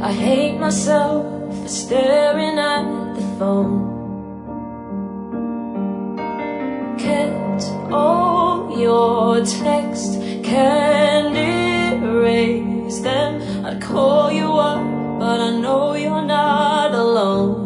I hate myself for staring at the phone. Kept all your texts, can't erase them. I'd call you up, but I know you're not alone.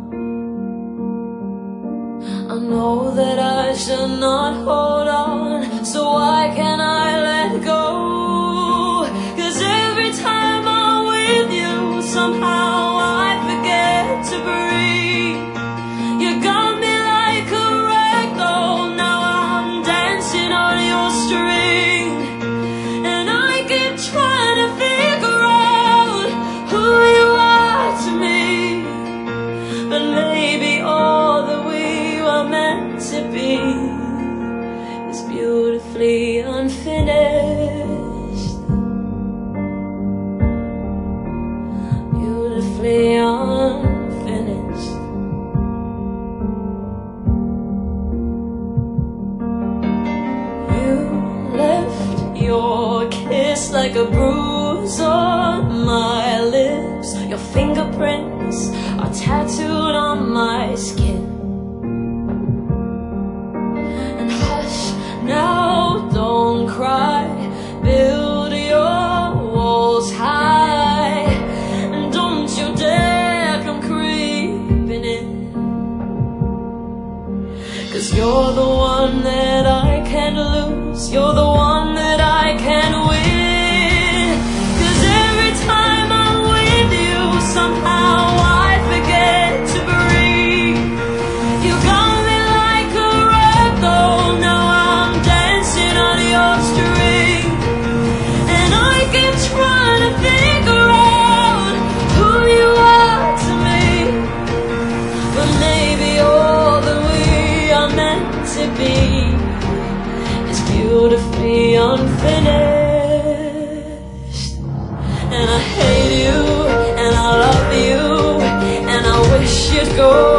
I know that I should not hold on, so why can't I let go? 'Cause every time I'm with you, somehow I forget to breathe. You got me like a ragdoll, now I'm dancing on your string. And I keep trying to figure out who you are to me, but maybe all that we were meant to be is beautifully unfinished. Beautifully unfinished. You left your kiss like a bruise on my lips. Your fingerprints are tattooed on my skin. And hush, now don't cry, build your walls high, and don't you dare come creeping in. 'Cause you're the one that I can't lose, you're the one that I can't win. 'Cause every time I'm with you, somehow I forget to breathe. You got me like a ragdoll, now I'm dancing on your string. And I keep trying to figure out who you are to me, but maybe all that we are meant to be is beautifully unfinished. And I hate you, and I love you, and I wish you'd go.